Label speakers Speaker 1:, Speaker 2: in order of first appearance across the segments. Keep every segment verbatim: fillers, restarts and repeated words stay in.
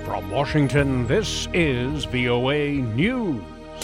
Speaker 1: From Washington, this is V O A News.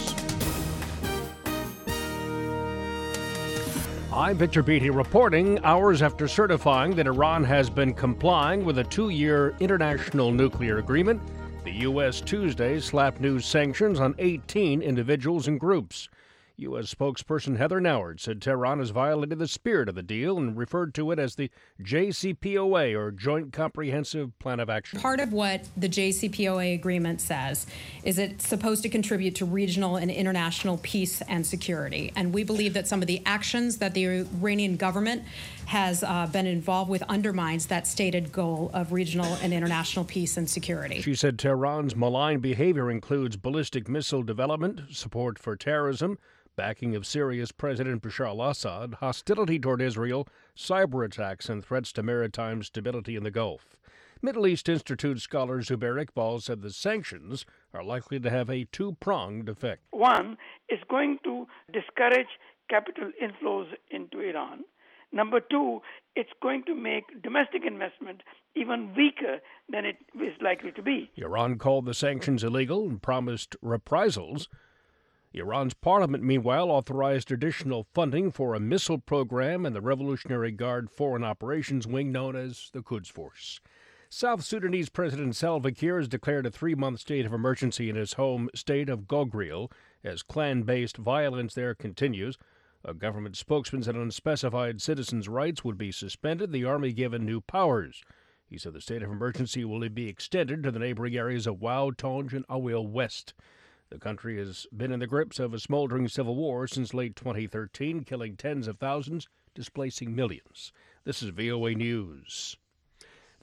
Speaker 1: I'm Victor Beatty reporting hours after certifying that Iran has been complying with a two-year international nuclear agreement. The U S Tuesday slapped new sanctions on eighteen individuals and groups. U S spokesperson Heather Nauert said Tehran has violated the spirit of the deal and referred to it as the J C P O A, or Joint Comprehensive Plan of Action.
Speaker 2: Part of what the J C P O A agreement says is it's supposed to contribute to regional and international peace and security. And we believe that some of the actions that the Iranian government has uh, been involved with undermines that stated goal of regional and international peace and security.
Speaker 1: She said Tehran's malign behavior includes ballistic missile development, support for terrorism, backing of Syria's President Bashar al-Assad, hostility toward Israel, cyber attacks, and threats to maritime stability in the Gulf. Middle East Institute scholar Zubair Iqbal said the sanctions are likely to have a two-pronged effect.
Speaker 3: One is going to discourage capital inflows into Iran. Number two, it's going to make domestic investment even weaker than it is likely to be.
Speaker 1: Iran called the sanctions illegal and promised reprisals. Iran's parliament, meanwhile, authorized additional funding for a missile program and the Revolutionary Guard Foreign Operations Wing known as the Quds Force. South Sudanese President Salva Kiir has declared a three-month state of emergency in his home state of Gogril as clan-based violence there continues. A government spokesman said unspecified citizens' rights would be suspended, the army given new powers. He said the state of emergency will be extended to the neighboring areas of Wau, Tonj, and Awil West. The country has been in the grips of a smoldering civil war since late twenty thirteen, killing tens of thousands, displacing millions. This is V O A News.